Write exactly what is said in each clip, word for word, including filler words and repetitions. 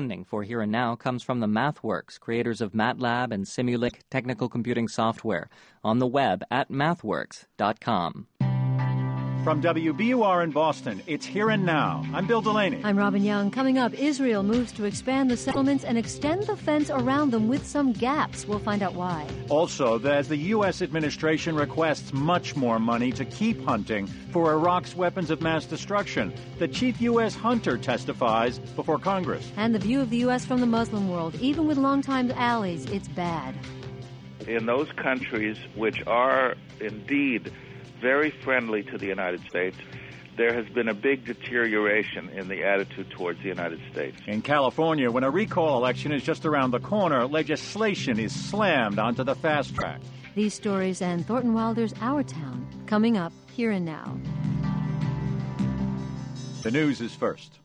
funding for Here and Now comes from the MathWorks, creators of MATLAB and Simulink technical computing software, on the web at mathworks dot com. From W B U R in Boston, it's Here and Now. I'm Bill Delaney. I'm Robin Young. Coming up, Israel moves to expand the settlements and extend the fence around them with some gaps. We'll find out why. Also, as the U S administration requests much more money to keep hunting for Iraq's weapons of mass destruction, the chief U S hunter testifies before Congress. And the view of the U S from the Muslim world, even with longtime allies, it's bad. In those countries which are indeed very friendly to the United States, there has been a big deterioration in the attitude towards the United States. In California, when a recall election is just around the corner, legislation is slammed onto the fast track. These stories and Thornton Wilder's Our Town, coming up Here and Now. The news is first.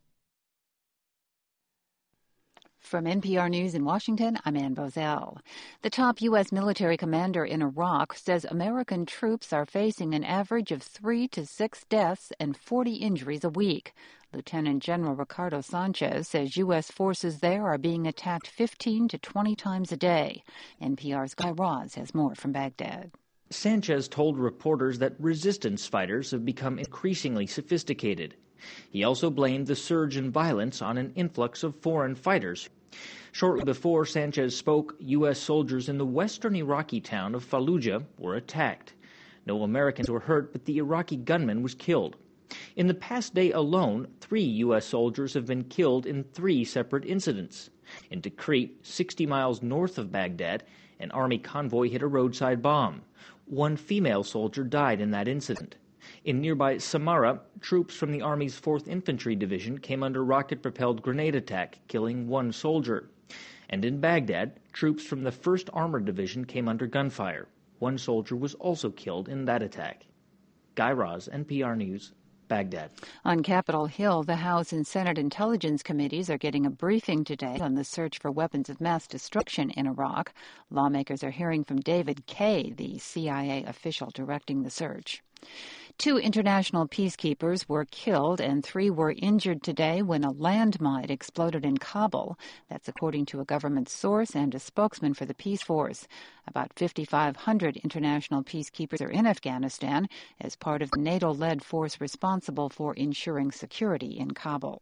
From N P R News in Washington, I'm Ann Bozell. The top U S military commander in Iraq says American troops are facing an average of three to six deaths and forty injuries a week. Lieutenant General Ricardo Sanchez says U S forces there are being attacked fifteen to twenty times a day. N P R's Guy Raz has more from Baghdad. Sanchez told reporters that resistance fighters have become increasingly sophisticated. He also blamed the surge in violence on an influx of foreign fighters. Shortly before Sanchez spoke, U S soldiers in the western Iraqi town of Fallujah were attacked. No Americans were hurt, but the Iraqi gunman was killed. In the past day alone, three U S soldiers have been killed in three separate incidents. In Tikrit, sixty miles north of Baghdad, an army convoy hit a roadside bomb. One female soldier died in that incident. In nearby Samarra, troops from the Army's fourth Infantry Division came under rocket-propelled grenade attack, killing one soldier. And in Baghdad, troops from the first Armored Division came under gunfire. One soldier was also killed in that attack. Guy Raz, N P R News, Baghdad. On Capitol Hill, the House and Senate Intelligence Committees are getting a briefing today on the search for weapons of mass destruction in Iraq. Lawmakers are hearing from David Kay, the C I A official directing the search. Two international peacekeepers were killed and three were injured today when a landmine exploded in Kabul. That's according to a government source and a spokesman for the Peace Force. About fifty-five hundred international peacekeepers are in Afghanistan as part of the NATO-led force responsible for ensuring security in Kabul.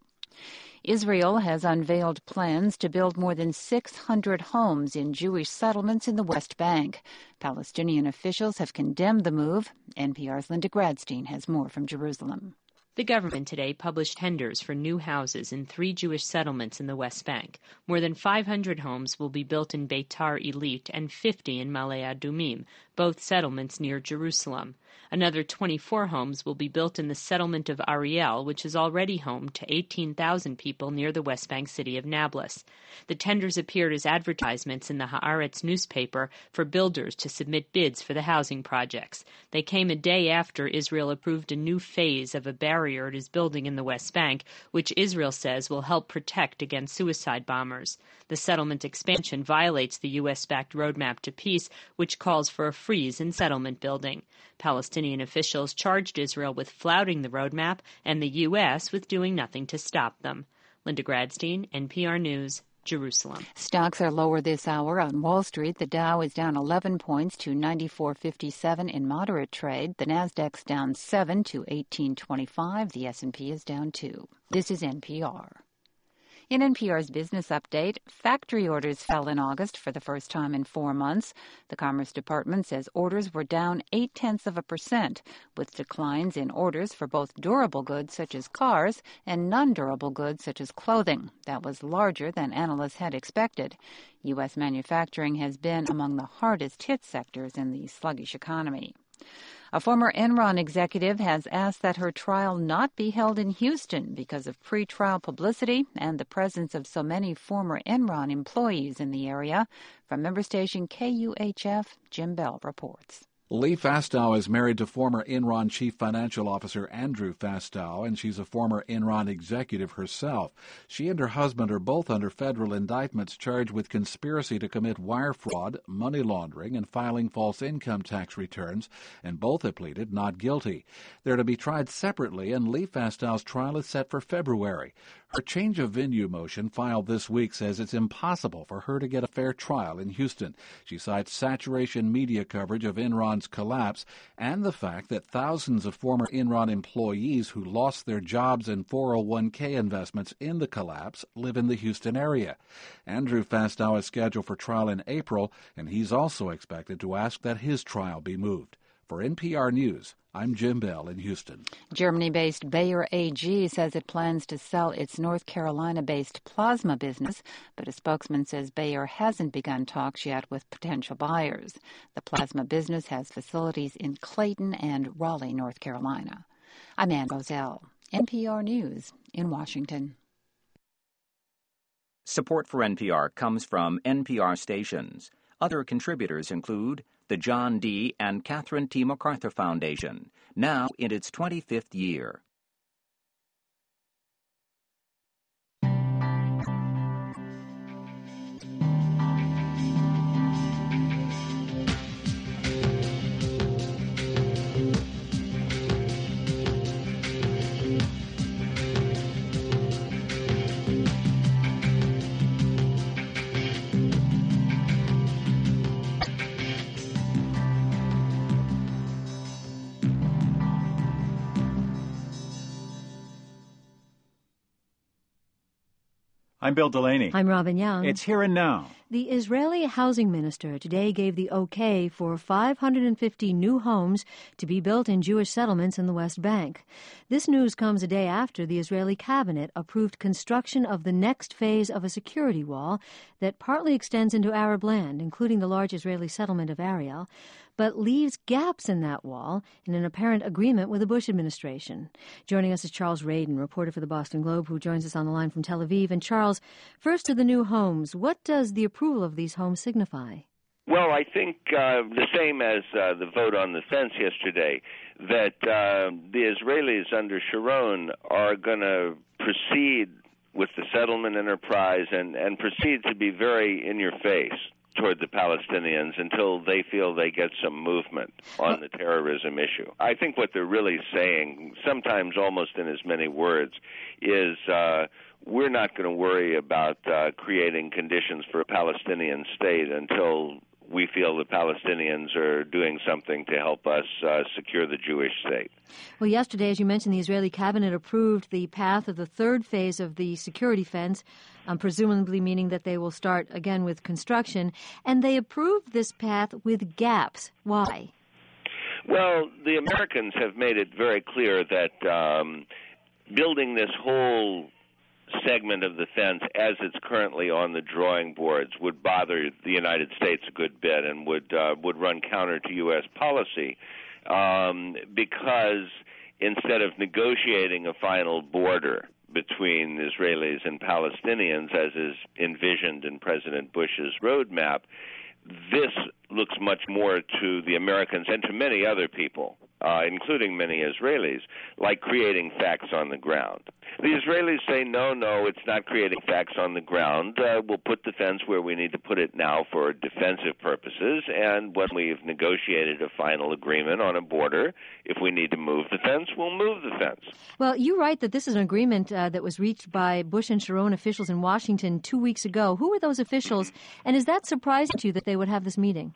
Israel has unveiled plans to build more than six hundred homes in Jewish settlements in the West Bank. Palestinian officials have condemned the move. N P R's Linda Gradstein has more from Jerusalem. The government today published tenders for new houses in three Jewish settlements in the West Bank. More than five hundred homes will be built in Beitar Illit and fifty in Ma'ale Adumim, both settlements near Jerusalem. Another twenty-four homes will be built in the settlement of Ariel, which is already home to eighteen thousand people near the West Bank city of Nablus. The tenders appeared as advertisements in the Haaretz newspaper for builders to submit bids for the housing projects. They came a day after Israel approved a new phase of a barrier it is building in the West Bank, which Israel says will help protect against suicide bombers. The settlement expansion violates the U S-backed Roadmap to Peace, which calls for a freeze in settlement building. Palestinian officials charged Israel with flouting the roadmap and the U S with doing nothing to stop them. Linda Gradstein, N P R News, Jerusalem. Stocks are lower this hour on Wall Street. The Dow is down eleven points to ninety-four fifty-seven in moderate trade. The Nasdaq's down seven to eighteen twenty-five. The S and P is down two. This is N P R. In N P R's business update, factory orders fell in August for the first time in four months. The Commerce Department says orders were down eight-tenths of a percent, with declines in orders for both durable goods such as cars and non-durable goods such as clothing. That was larger than analysts had expected. U S manufacturing has been among the hardest hit sectors in the sluggish economy. A former Enron executive has asked that her trial not be held in Houston because of pre-trial publicity and the presence of so many former Enron employees in the area. From member station K U H F, Jim Bell reports. Lee Fastow is married to former Enron Chief Financial Officer Andrew Fastow, and she's a former Enron executive herself. She and her husband are both under federal indictments charged with conspiracy to commit wire fraud, money laundering, and filing false income tax returns, and both have pleaded not guilty. They're to be tried separately, and Lee Fastow's trial is set for February. Her change of venue motion filed this week says it's impossible for her to get a fair trial in Houston. She cites saturation media coverage of Enron's collapse and the fact that thousands of former Enron employees who lost their jobs and four oh one k investments in the collapse live in the Houston area. Andrew Fastow is scheduled for trial in April, and he's also expected to ask that his trial be moved. For N P R News, I'm Jim Bell in Houston. Germany-based Bayer A G says it plans to sell its North Carolina-based plasma business, but a spokesman says Bayer hasn't begun talks yet with potential buyers. The plasma business has facilities in Clayton and Raleigh, North Carolina. I'm Ann Bozell, N P R News in Washington. Support for N P R comes from N P R stations. Other contributors include the John D. and Catherine T. MacArthur Foundation, now in its twenty-fifth year. I'm Bill Delaney. I'm Robin Young. It's Here and Now. The Israeli housing minister today gave the okay for five hundred fifty new homes to be built in Jewish settlements in the West Bank. This news comes a day after the Israeli cabinet approved construction of the next phase of a security wall that partly extends into Arab land, including the large Israeli settlement of Ariel, but leaves gaps in that wall in an apparent agreement with the Bush administration. Joining us is Charles Radin, reporter for the Boston Globe, who joins us on the line from Tel Aviv. And Charles, first to the new homes, what does the approval of these homes signify? Well, I think uh, the same as uh, the vote on the fence yesterday, that uh, the Israelis under Sharon are going to proceed with the settlement enterprise and, and proceed to be very in your face toward the Palestinians until they feel they get some movement on the terrorism issue. I think what they're really saying, sometimes almost in as many words, is uh, we're not going to worry about uh, creating conditions for a Palestinian state until we feel the Palestinians are doing something to help us uh, secure the Jewish state. Well, yesterday, as you mentioned, the Israeli cabinet approved the path of the third phase of the security fence, um, presumably meaning that they will start again with construction. And they approved this path with gaps. Why? Well, the Americans have made it very clear that um, building this whole segment of the fence as it's currently on the drawing boards would bother the United States a good bit and would uh, would run counter to U S policy um, because instead of negotiating a final border between Israelis and Palestinians as is envisioned in President Bush's roadmap, this looks much more to the Americans and to many other people, uh, including many Israelis, like creating facts on the ground. The Israelis say, no, no, it's not creating facts on the ground. Uh, we'll put the fence where we need to put it now for defensive purposes, and when we've negotiated a final agreement on a border, if we need to move the fence, we'll move the fence. Well, you write that this is an agreement uh, that was reached by Bush and Sharon officials in Washington two weeks ago. Who were those officials, and is that surprising to you that they would have this meeting?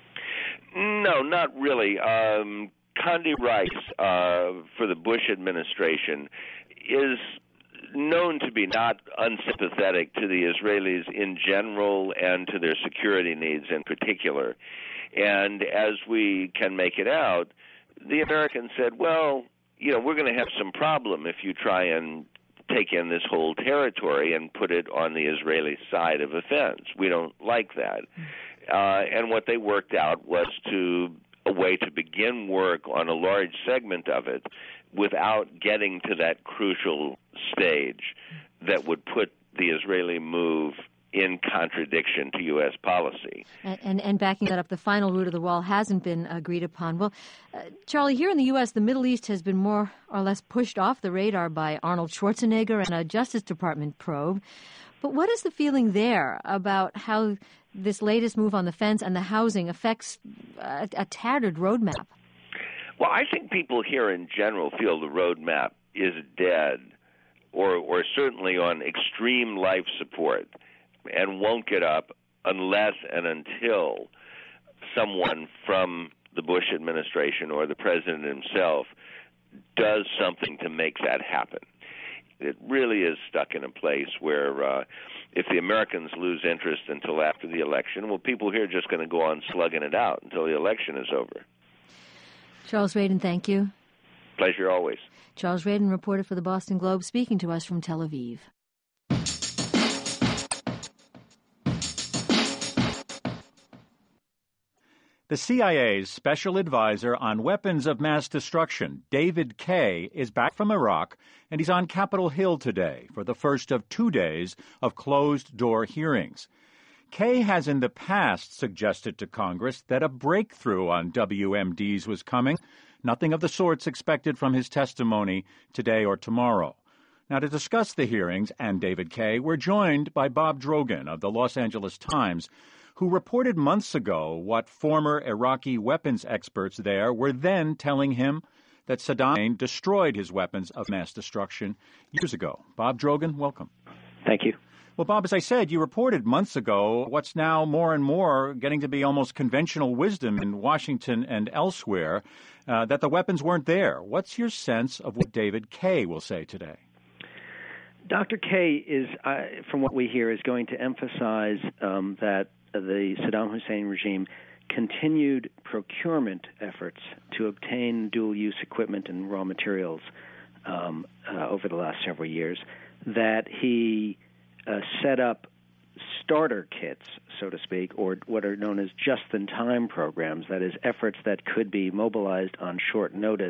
No, not really. Um, Condi Rice, uh, for the Bush administration, is known to be not unsympathetic to the Israelis in general and to their security needs in particular. And as we can make it out, the Americans said, well, you know, we're going to have some problem if you try and take in this whole territory and put it on the Israeli side of a fence. We don't like that. Uh, and what they worked out was to a way to begin work on a large segment of it without getting to that crucial stage that would put the Israeli move in contradiction to U S policy. And, and, and backing that up, the final route of the wall hasn't been agreed upon. Well, uh, Charlie, here in the U S, the Middle East has been more or less pushed off the radar by Arnold Schwarzenegger and a Justice Department probe. But what is the feeling there about how this latest move on the fence and the housing affects a, a tattered roadmap? Well, I think people here in general feel the roadmap is dead, or or certainly on extreme life support, and won't get up unless and until someone from the Bush administration or the president himself does something to make that happen. It really is stuck in a place where uh, if the Americans lose interest until after the election, well, people here are just going to go on slugging it out until the election is over. Charles Radin, thank you. Pleasure always. Charles Radin, reporter for the Boston Globe, speaking to us from Tel Aviv. The C I A's special advisor on weapons of mass destruction, David Kaye, is back from Iraq, and he's on Capitol Hill today for the first of two days of closed-door hearings. Kaye has in the past suggested to Congress that a breakthrough on W M Ds was coming. Nothing of the sorts expected from his testimony today or tomorrow. Now, to discuss the hearings and David Kaye, we're joined by Bob Drogan of the Los Angeles Times, who reported months ago what former Iraqi weapons experts there were then telling him that Saddam Hussein destroyed his weapons of mass destruction years ago. Bob Drogan, welcome. Thank you. Well, Bob, as I said, you reported months ago what's now more and more getting to be almost conventional wisdom in Washington and elsewhere, uh, that the weapons weren't there. What's your sense of what David Kaye will say today? Doctor Kaye is, uh, from what we hear, is going to emphasize um, that the Saddam Hussein regime continued procurement efforts to obtain dual-use equipment and raw materials um, uh, over the last several years, that he uh, set up starter kits, so to speak, or what are known as just-in-time programs, that is, efforts that could be mobilized on short notice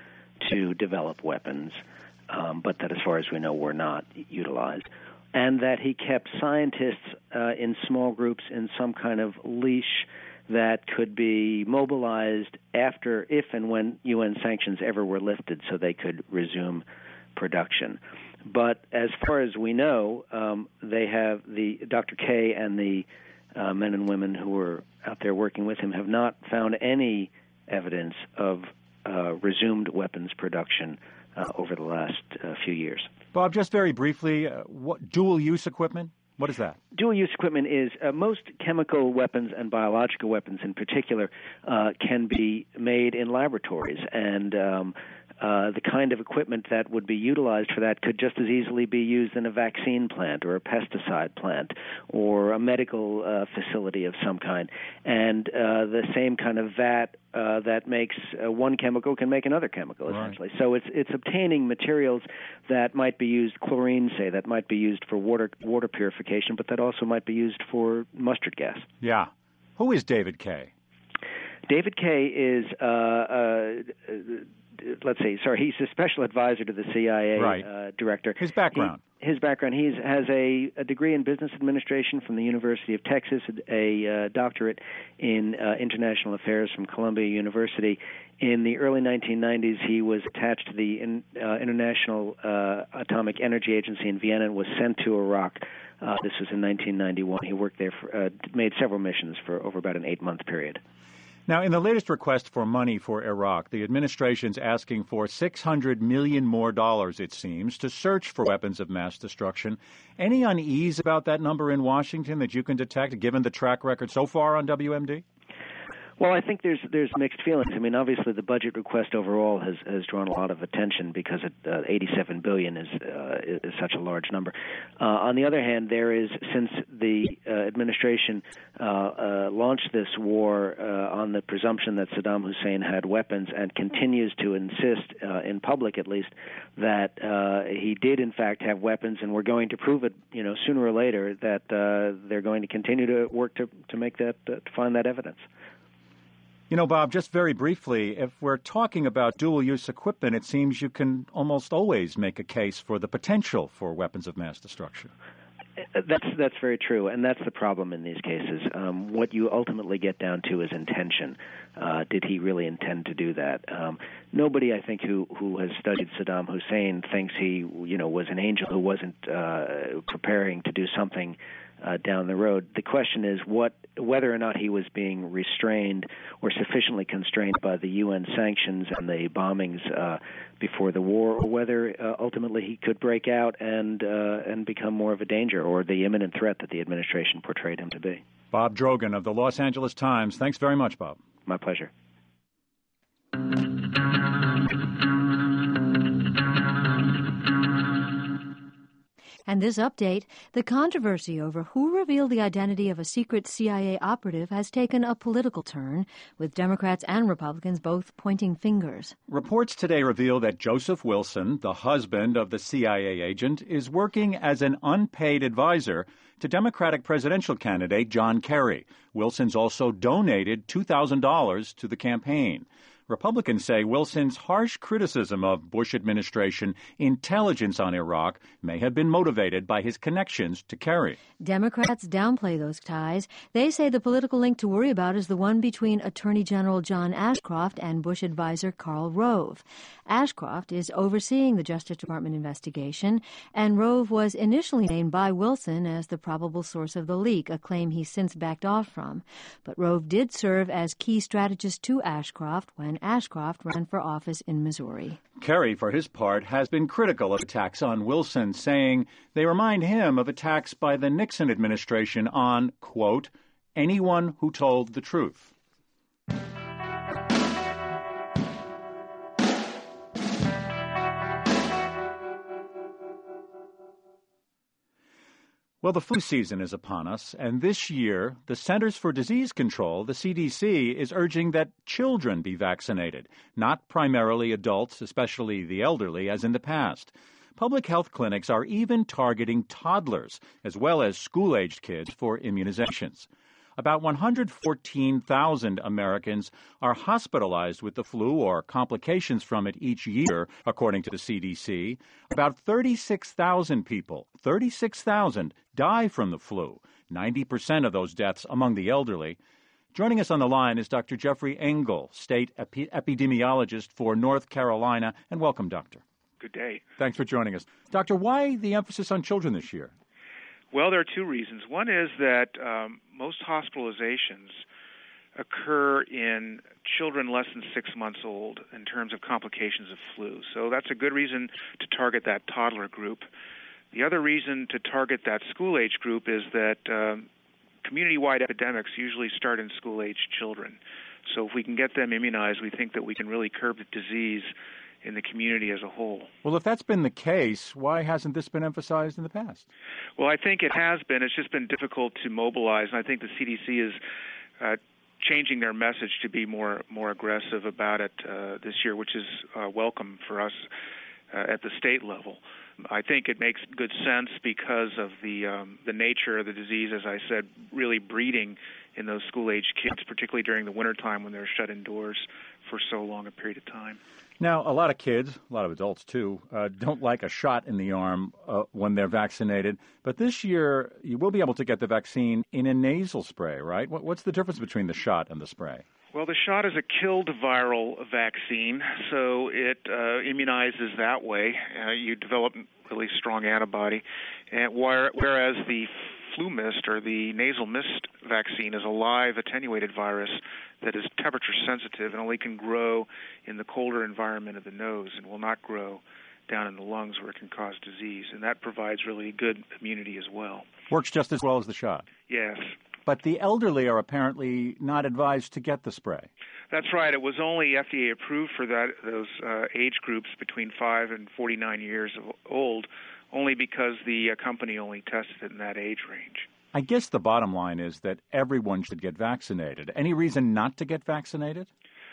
to develop weapons, um, but that, as far as we know, were not utilized. And that he kept scientists uh, in small groups in some kind of leash that could be mobilized after, if and when U N sanctions ever were lifted, so they could resume production. But as far as we know, um, they have the Doctor Kaye and the uh, men and women who were out there working with him have not found any evidence of uh, resumed weapons production uh, over the last uh, few years. Bob, just very briefly, uh, what dual-use equipment? What is that? Dual-use equipment is uh, most chemical weapons and biological weapons in particular uh, can be made in laboratories, and um, uh, the kind of equipment that would be utilized for that could just as easily be used in a vaccine plant or a pesticide plant or a medical uh, facility of some kind. And uh, the same kind of vat uh, that makes uh, one chemical can make another chemical, essentially. Right. So it's it's obtaining materials that might be used, chlorine, say, that might be used for water water purification, but that also might be used for mustard gas. Yeah. Who is David Kaye? David Kaye is, uh, uh, let's see, sorry, he's a special advisor to the C I A right. uh, director. His background? He, his background, he has a, a degree in business administration from the University of Texas, a uh, doctorate in uh, international affairs from Columbia University. In the early nineteen nineties, he was attached to the in, uh, International uh, Atomic Energy Agency in Vienna and was sent to Iraq. Uh, this was in nineteen ninety-one. He worked there, for, uh, made several missions for over about an eight-month period. Now, in the latest request for money for Iraq, the administration's asking for six hundred million dollars more dollars, it seems, to search for weapons of mass destruction. Any unease about that number in Washington that you can detect, given the track record so far on W M D? Well, I think there's there's mixed feelings. I mean, obviously, the budget request overall has, has drawn a lot of attention because it, uh, eighty-seven billion dollars is uh, is such a large number. Uh, on the other hand, there is, since the uh, administration uh, uh, launched this war uh, on the presumption that Saddam Hussein had weapons and continues to insist, uh, in public at least, that uh, he did in fact have weapons, and we're going to prove it, you know, sooner or later, that uh, they're going to continue to work to to make that uh, to find that evidence. You know, Bob, just very briefly, if we're talking about dual-use equipment, it seems you can almost always make a case for the potential for weapons of mass destruction. That's that's very true, and that's the problem in these cases. Um, what you ultimately get down to is intention. Uh, did he really intend to do that? Um, nobody, I think, who who has studied Saddam Hussein thinks he, you know, was an angel who wasn't uh, preparing to do something uh, down the road. The question is what whether or not he was being restrained or sufficiently constrained by the U N sanctions and the bombings uh, before the war, or whether uh, ultimately he could break out and uh, and become more of a danger, or the imminent threat that the administration portrayed him to be. Bob Drogan of the Los Angeles Times. Thanks very much, Bob. My pleasure. And this update, the controversy over who revealed the identity of a secret C I A operative has taken a political turn, with Democrats and Republicans both pointing fingers. Reports today reveal that Joseph Wilson, the husband of the C I A agent, is working as an unpaid advisor to Democratic presidential candidate John Kerry. Wilson's also donated two thousand dollars to the campaign. Republicans say Wilson's harsh criticism of Bush administration intelligence on Iraq may have been motivated by his connections to Kerry. Democrats downplay those ties. They say the political link to worry about is the one between Attorney General John Ashcroft and Bush advisor Karl Rove. Ashcroft is overseeing the Justice Department investigation, and Rove was initially named by Wilson as the probable source of the leak, a claim he's since backed off from. But Rove did serve as key strategist to Ashcroft when Ashcroft ran for office in Missouri. Kerry, for his part, has been critical of attacks on Wilson, saying they remind him of attacks by the Nixon administration on, quote, anyone who told the truth. Well, the flu season is upon us, and this year, the Centers for Disease Control, the C D C, is urging that children be vaccinated, not primarily adults, especially the elderly, as in the past. Public health clinics are even targeting toddlers, as well as school-aged kids, for immunizations. About one hundred fourteen thousand Americans are hospitalized with the flu or complications from it each year, according to the C D C. About thirty-six thousand people, thirty-six thousand, die from the flu, ninety percent of those deaths among the elderly. Joining us on the line is Doctor Jeffrey Engel, state epi- epidemiologist for North Carolina. And welcome, Doctor. Good day. Thanks for joining us. Doctor, why the emphasis on children this year? Well, there are two reasons. One is that um, most hospitalizations occur in children less than six months old in terms of complications of flu. So that's a good reason to target that toddler group. The other reason to target that school-age group is that um, community-wide epidemics usually start in school-age children. So if we can get them immunized, we think that we can really curb the disease in the community as a whole. Well, if that's been the case, why hasn't this been emphasized in the past? Well, I think it has been. It's just been difficult to mobilize, and I think the C D C is uh, changing their message to be more more aggressive about it uh, this year, which is uh, welcome for us uh, at the state level. I think it makes good sense because of the um, the nature of the disease, as I said, really breeding in those school-age kids, particularly during the wintertime when they're shut indoors for so long a period of time. Now, a lot of kids, a lot of adults too, uh, don't like a shot in the arm uh, when they're vaccinated. But this year, you will be able to get the vaccine in a nasal spray, right? What, what's the difference between the shot and the spray? Well, the shot is a killed viral vaccine, so it uh, immunizes that way. Uh, you develop really strong antibody, and whereas the flu mist or the nasal mist vaccine is a live attenuated virus that is temperature sensitive and only can grow in the colder environment of the nose and will not grow down in the lungs where it can cause disease. And that provides really good immunity as well. Works just as well as the shot. Yes. But the elderly are apparently not advised to get the spray. That's right. It was only F D A approved for that those uh, age groups between five and forty-nine years old, only because the uh, company only tested it in that age range. I guess the bottom line is that everyone should get vaccinated. Any reason not to get vaccinated?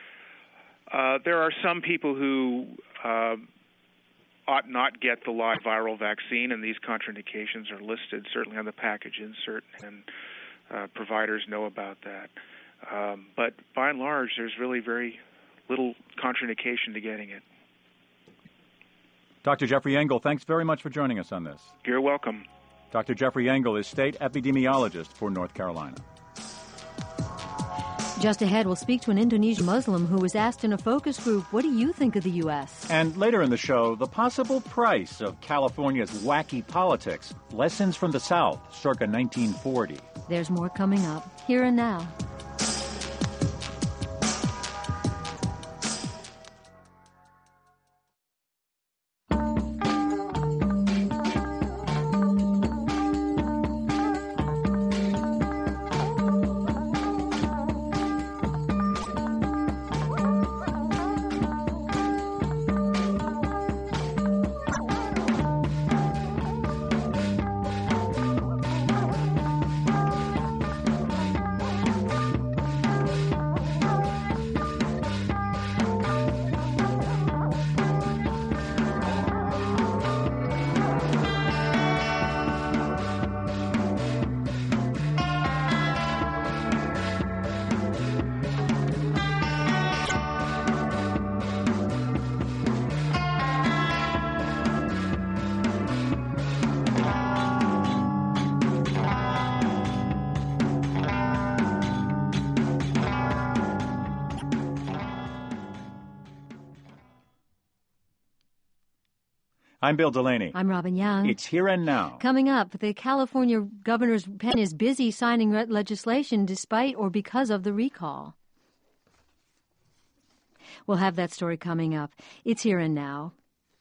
Uh, there are some people who uh, ought not get the live viral vaccine, and these contraindications are listed certainly on the package insert, and uh, providers know about that. Um, but by and large, there's really very little contraindication to getting it. Doctor Jeffrey Engel, thanks very much for joining us on this. You're welcome. Doctor Jeffrey Engel is state epidemiologist for North Carolina. Just ahead, we'll speak to an Indonesian Muslim who was asked in a focus group, what do you think of the U S? And later in the show, the possible price of California's wacky politics. Lessons from the South, circa nineteen forty. There's more coming up, here and now. I'm Bill Delaney. I'm Robin Young. It's Here and Now. Coming up, the California governor's pen is busy signing legislation despite or because of the recall. We'll have that story coming up. It's Here and Now.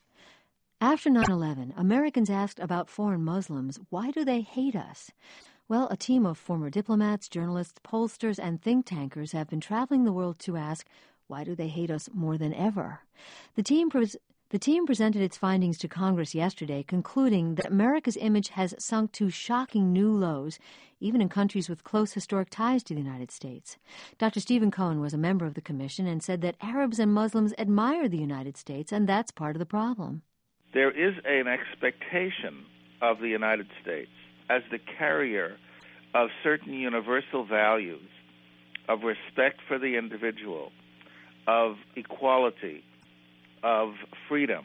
After nine eleven, Americans asked about foreign Muslims, why do they hate us? Well, a team of former diplomats, journalists, pollsters, and think tankers have been traveling the world to ask, why do they hate us more than ever? The team pres- The team presented its findings to Congress yesterday, concluding that America's image has sunk to shocking new lows, even in countries with close historic ties to the United States. Doctor Stephen Cohen was a member of the commission and said that Arabs and Muslims admire the United States, and that's part of the problem. There is an expectation of the United States as the carrier of certain universal values, of respect for the individual, of equality, of freedom.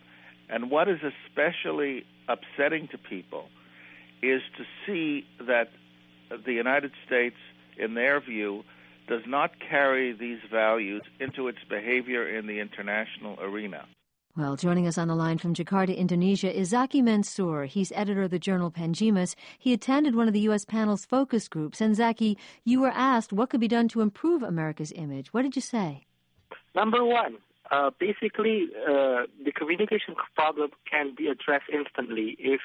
And what is especially upsetting to people is to see that the United States, in their view, does not carry these values into its behavior in the international arena. Well, joining us on the line from Jakarta, Indonesia, is Zaki Mansour. He's editor of the journal Panjimas. He attended one of the U S panel's focus groups. And Zaki, you were asked what could be done to improve America's image. What did you say? Number one, Uh, basically, uh, the communication problem can be addressed instantly if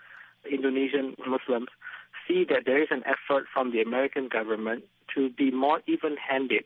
Indonesian Muslims see that there is an effort from the American government to be more even-handed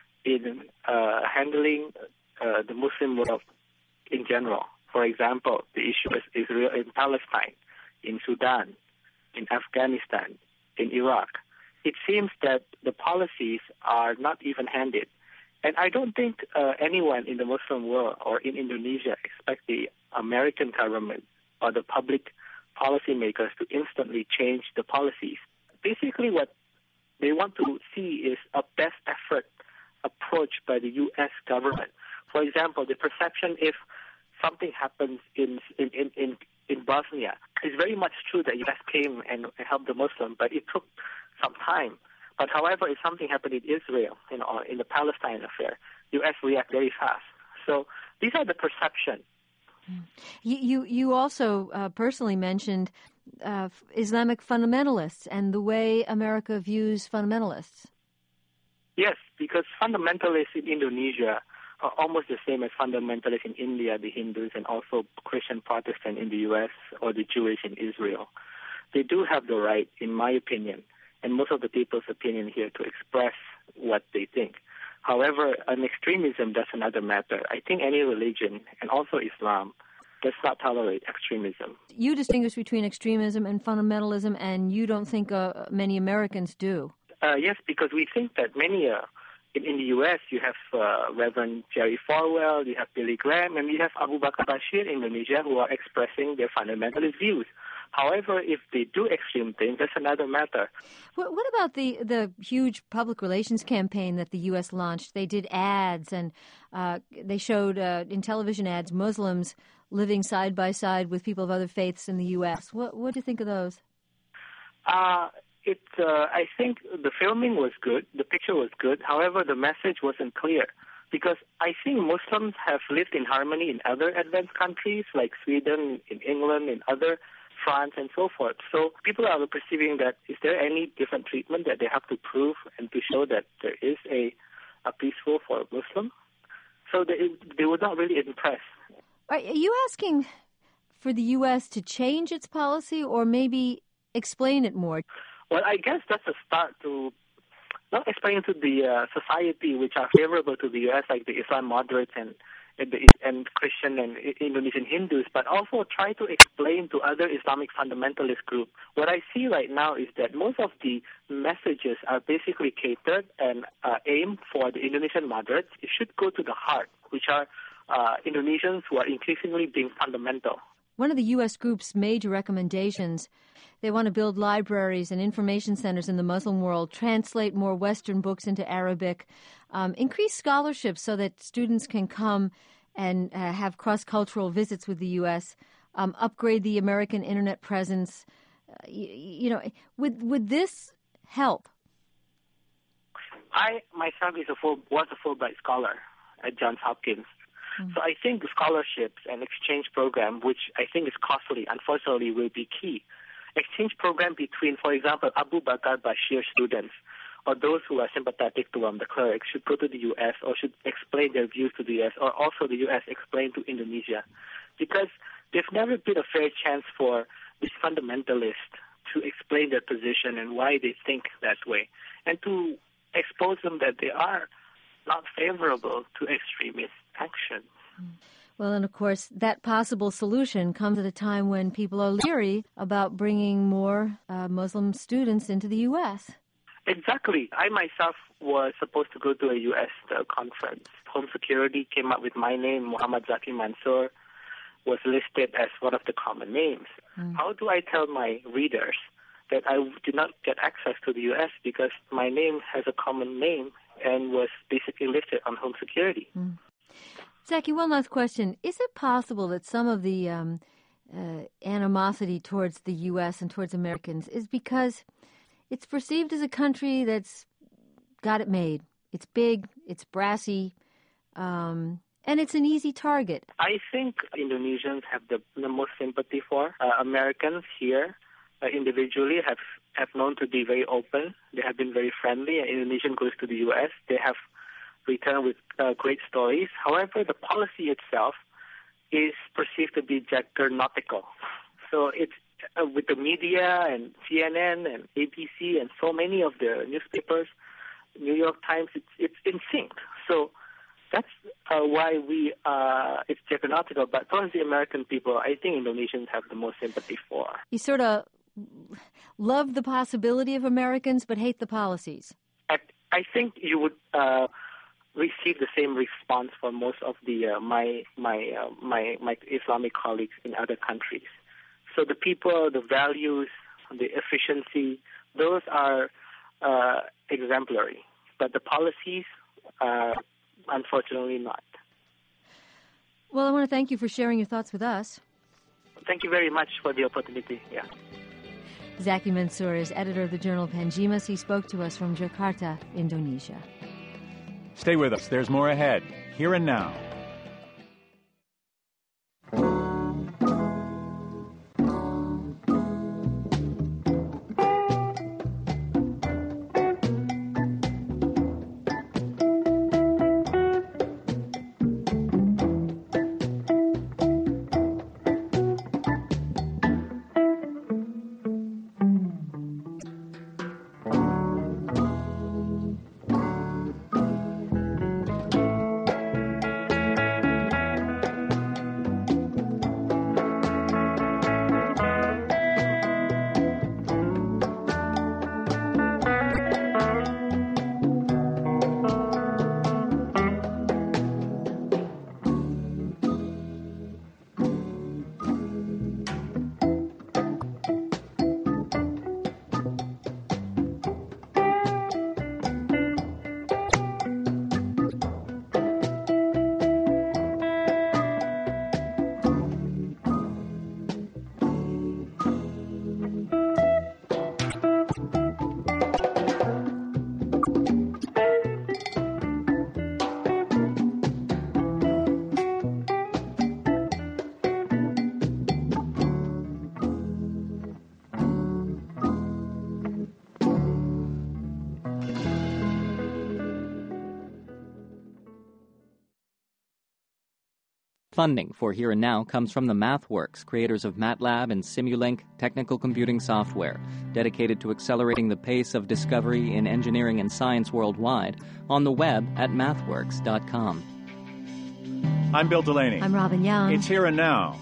in uh, handling uh, the Muslim world in general. For example, the issue is Israel in Palestine, in Sudan, in Afghanistan, in Iraq. It seems that the policies are not even-handed. And I don't think uh, anyone in the Muslim world or in Indonesia expect the American government or the public policymakers to instantly change the policies. Basically, what they want to see is a best effort approach by the U S government. For example, the perception if something happens in in, in, in, in Bosnia, it's very much true that U S came and helped the Muslims, but it took some time. But however, if something happened in Israel, you know, in the Palestine affair, U S react very fast. So these are the perception. You you, you also uh, personally mentioned uh, Islamic fundamentalists and the way America views fundamentalists. Yes, because fundamentalists in Indonesia are almost the same as fundamentalists in India, the Hindus, and also Christian Protestant in the U S or the Jewish in Israel. They do have the right, in my opinion, and most of the people's opinion here, to express what they think. However, an extremism, that's another matter. I think any religion, and also Islam, does not tolerate extremism. You distinguish between extremism and fundamentalism, and you don't think uh, many Americans do. Uh, yes, because we think that many, uh, in, in the U S, you have uh, Reverend Jerry Falwell, you have Billy Graham, and you have Abu Bakar Bashir in Indonesia who are expressing their fundamentalist views. However, if they do extreme things, that's another matter. What, what about the, the huge public relations campaign that the U S launched? They did ads, and uh, they showed uh, in television ads Muslims living side by side with people of other faiths in the U S. What, what do you think of those? Uh, it, uh, I think the filming was good. The picture was good. However, the message wasn't clear. Because I think Muslims have lived in harmony in other advanced countries like Sweden, in England, in other, France, and so forth. So people are perceiving that is there any different treatment that they have to prove and to show that there is a, a peaceful for Muslim? So they, they were not really impressed. Are you asking for the U S to change its policy or maybe explain it more? Well, I guess that's a start to not explain to the uh, society which are favorable to the U S, like the Islam moderates and and, the, and Christian and Indonesian Hindus, but also try to explain to other Islamic fundamentalist groups. What I see right now is that most of the messages are basically catered and uh, aimed for the Indonesian moderates. It should go to the heart, which are uh, Indonesians who are increasingly being fundamental. One of the U S group's major recommendations, they want to build libraries and information centers in the Muslim world, translate more Western books into Arabic, um, increase scholarships so that students can come and uh, have cross-cultural visits with the U S, um, upgrade the American internet presence. Uh, you, you know, would would this help? I myself is a full, was a Fulbright scholar at Johns Hopkins. So I think the scholarships and exchange program, which I think is costly, unfortunately, will be key. Exchange program between, for example, Abu Bakr Bashir students or those who are sympathetic to um, the clerics should go to the U S or should explain their views to the U S, or also the U S explain to Indonesia. Because there's never been a fair chance for these fundamentalists to explain their position and why they think that way, and to expose them that they are not favorable to extremist action. Well, and of course, that possible solution comes at a time when people are leery about bringing more uh, Muslim students into the U S. Exactly. I myself was supposed to go to a U S uh, conference. Home Security came up with my name, Muhammad Zaki Mansur, was listed as one of the common names. Mm. How do I tell my readers that I did not get access to the U S because my name has a common name and was basically listed on Home Security? Mm. Zaki, one last question. Is it possible that some of the um, uh, animosity towards the U S and towards Americans is because it's perceived as a country that's got it made? It's big, it's brassy, um, and it's an easy target. I think Indonesians have the, the most sympathy for. Uh, Americans here uh, individually have, have known to be very open. They have been very friendly. And Indonesian goes to the U S. They have returned with uh, great stories. However, the policy itself is perceived to be juggernautical. So it's uh, with the media and C N N and A B C and so many of the newspapers, New York Times, it's, it's in sync. So that's uh, why we uh, it's juggernautical. But towards the American people, I think Indonesians have the most sympathy for. You sort of love the possibility of Americans but hate the policies. I, I think you would uh, receive the same response from most of the uh, my my uh, my my Islamic colleagues in other countries. So the people, the values, the efficiency, those are uh, exemplary. But the policies, uh, unfortunately, not. Well, I want to thank you for sharing your thoughts with us. Thank you very much for the opportunity. Yeah. Zaki Mansur is editor of the journal Panjimas. He spoke to us from Jakarta, Indonesia. Stay with us. There's more ahead, here and now. Funding for Here and Now comes from the MathWorks, creators of MATLAB and Simulink technical computing software, dedicated to accelerating the pace of discovery in engineering and science worldwide, on the web at mathworks dot com. I'm Bill Delaney. I'm Robin Young. It's Here and Now.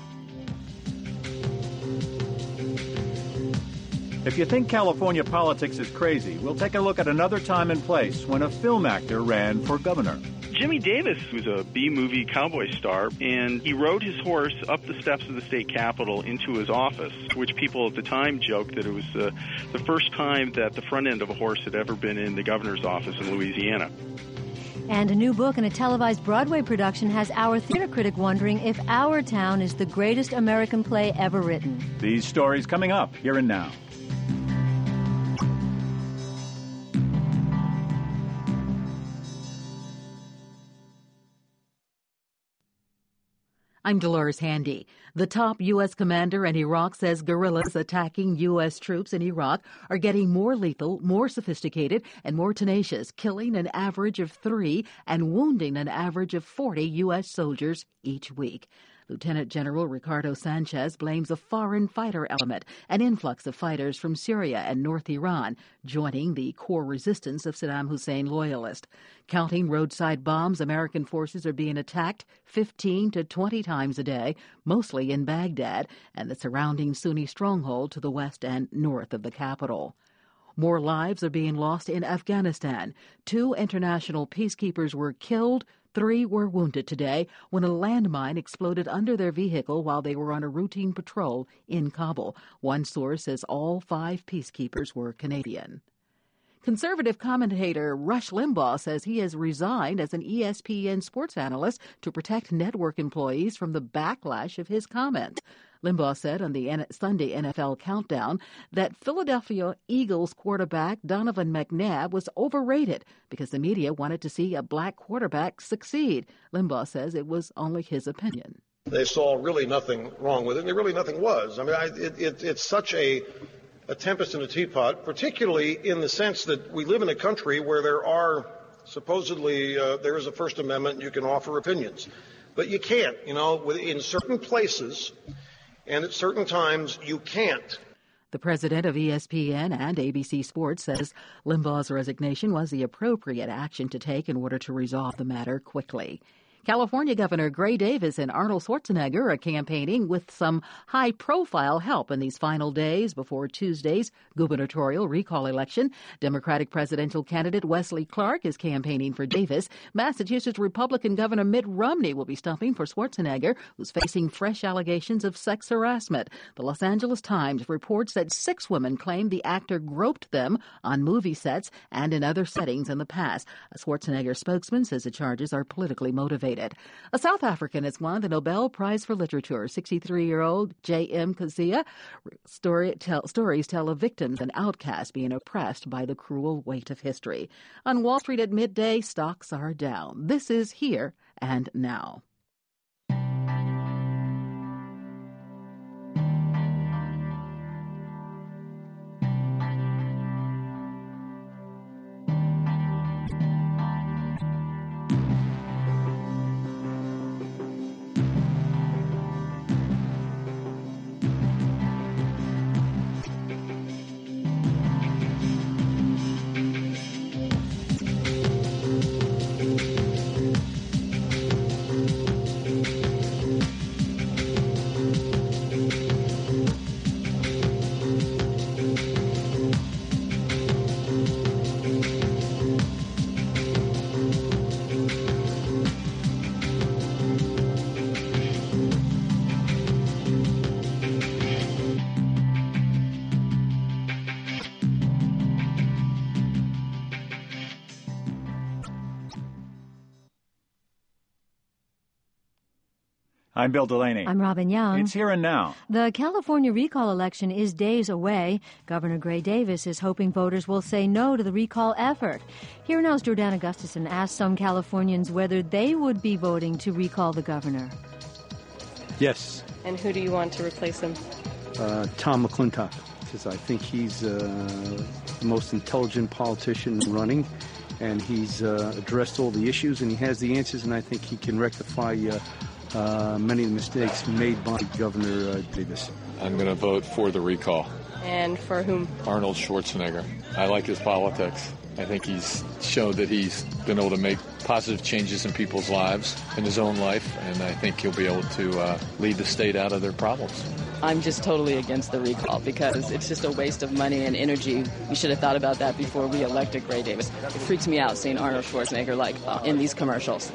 If you think California politics is crazy, we'll take a look at another time and place when a film actor ran for governor. Jimmy Davis was a B-movie cowboy star, and he rode his horse up the steps of the state capitol into his office, which people at the time joked that it was uh, the first time that the front end of a horse had ever been in the governor's office in Louisiana. And a new book and a televised Broadway production has our theater critic wondering if Our Town is the greatest American play ever written. These stories coming up Here and Now. I'm Dolores Handy. The top U S commander in Iraq says guerrillas attacking U S troops in Iraq are getting more lethal, more sophisticated, and more tenacious, killing an average of three and wounding an average of forty U S soldiers each week. Lieutenant General Ricardo Sanchez blames a foreign fighter element, an influx of fighters from Syria and North Iran, joining the core resistance of Saddam Hussein loyalists. Counting roadside bombs, American forces are being attacked fifteen to twenty times a day, mostly in Baghdad and the surrounding Sunni stronghold to the west and north of the capital. More lives are being lost in Afghanistan. Two international peacekeepers were killed. Three were wounded today when a landmine exploded under their vehicle while they were on a routine patrol in Kabul. One source says all five peacekeepers were Canadian. Conservative commentator Rush Limbaugh says he has resigned as an E S P N sports analyst to protect network employees from the backlash of his comments. Limbaugh said on the Sunday N F L Countdown that Philadelphia Eagles quarterback Donovan McNabb was overrated because the media wanted to see a black quarterback succeed. Limbaugh says it was only his opinion. They saw really nothing wrong with it, and there really nothing was. I mean, I, it, it, it's such a, a tempest in a teapot, particularly in the sense that we live in a country where there are supposedly uh, there is a First Amendment and you can offer opinions. But you can't, you know, in certain places and at certain times you can't. The president of E S P N and A B C Sports says Limbaugh's resignation was the appropriate action to take in order to resolve the matter quickly. California Governor Gray Davis and Arnold Schwarzenegger are campaigning with some high-profile help in these final days before Tuesday's gubernatorial recall election. Democratic presidential candidate Wesley Clark is campaigning for Davis. Massachusetts Republican Governor Mitt Romney will be stumping for Schwarzenegger, who's facing fresh allegations of sex harassment. The Los Angeles Times reports that six women claim the actor groped them on movie sets and in other settings in the past. A Schwarzenegger spokesman says the charges are politically motivated. A South African has won the Nobel Prize for Literature. sixty-three-year-old J M Kaziya story, tell, stories tell of victims and outcasts being oppressed by the cruel weight of history. On Wall Street at midday, stocks are down. This is Here and Now. I'm Bill Delaney. I'm Robin Young. It's Here and Now. The California recall election is days away. Governor Gray Davis is hoping voters will say no to the recall effort. Here Now's Jordana Gustafson asked some Californians whether they would be voting to recall the governor. Yes. And who do you want to replace him? Uh, Tom McClintock, because I think he's uh, the most intelligent politician running, and he's uh, addressed all the issues, and he has the answers, and I think he can rectify uh, uh, many of the mistakes made by Governor uh, Davis. I'm going to vote for the recall. And for whom? Arnold Schwarzenegger. I like his politics. I think he's shown that he's been able to make positive changes in people's lives, in his own life, and I think he'll be able to uh, lead the state out of their problems. I'm just totally against the recall because it's just a waste of money and energy. We should have thought about that before we elected Gray Davis. It freaks me out seeing Arnold Schwarzenegger like uh, in these commercials.